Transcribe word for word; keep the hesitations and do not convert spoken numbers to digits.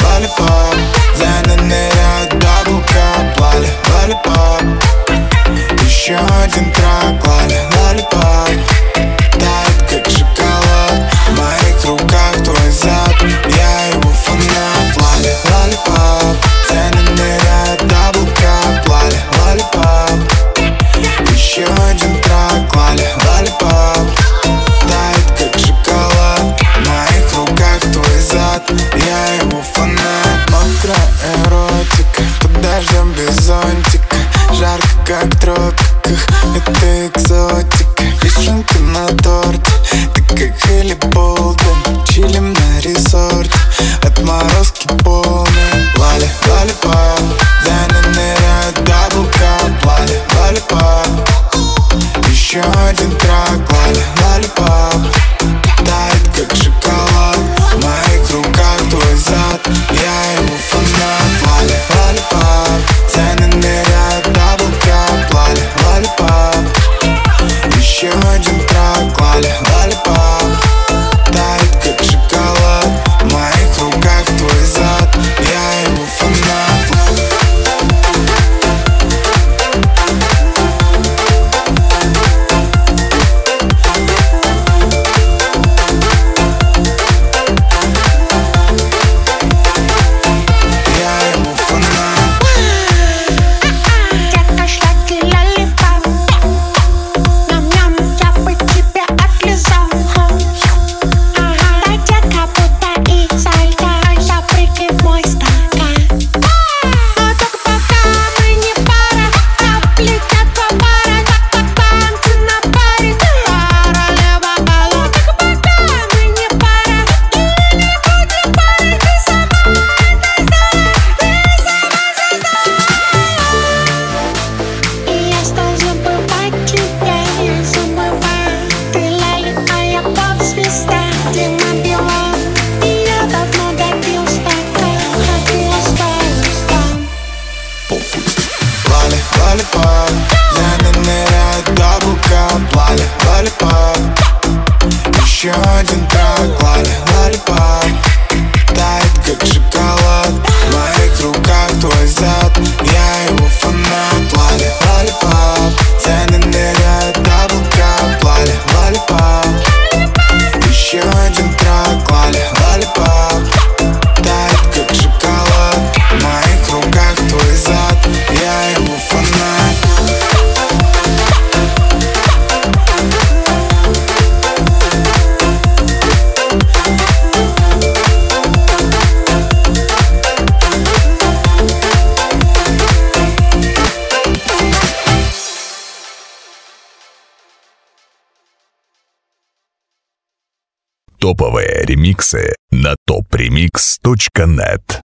лолипоп. За нами ныряют облака, лали, лолипоп. Еще один трак, лали, лолипоп. Тает как шоколад, в моих руках твой зад. Я его фанат, лали, лолипоп. За нами ныряют облака, лали, лолипоп. Еще один трак, лали, лолипоп. Тает как шоколад, в моих руках твой зад. Я его фанат. Мокрая эротика, под дождем без зонтика. Жарко как в тропиках, это экзотика. Вишенка на торте, ты как Хелли Болден. Чилим на резорте, отморозки полные. Лали, лолипоп, за нами ныряют облака, лали, лолипоп. Еще один трак, лали, лолипоп. Тает как шоколад, в моих руках твой зад. Я его фанат, лали, лолипоп. За нами ныряют облака, лали, лолипоп. Еще один трак, лали, лолипоп. Тает как шоколад, в моих руках твой зад. Я его фанат. Лолипоп, за нами ныряют облака, лали, лолипоп. Еще один трак, лали, лолипоп. Тает как шоколад, в моих руках твой зад. Я его фанат, лали, лолипоп. За нами ныряют облака, лали, лолипоп. Еще один трак, лали, лолипоп. Тает как шоколад, в моих руках твой зад. Я его фанат. Топовые ремиксы на топ ремикс точка нет.